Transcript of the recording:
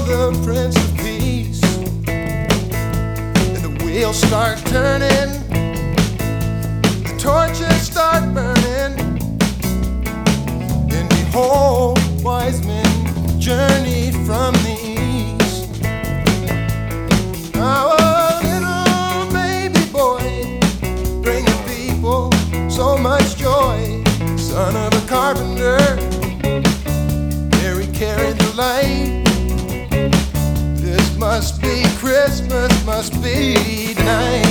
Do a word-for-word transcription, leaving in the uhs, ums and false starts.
the Prince of Peace. And the wheels start turning, the torches start burning, and behold, wise men journey from the east. Now a little baby boy bringing people so much joy, son of a carpenter, Mary carried the light. This must be Christmas, must be tonight.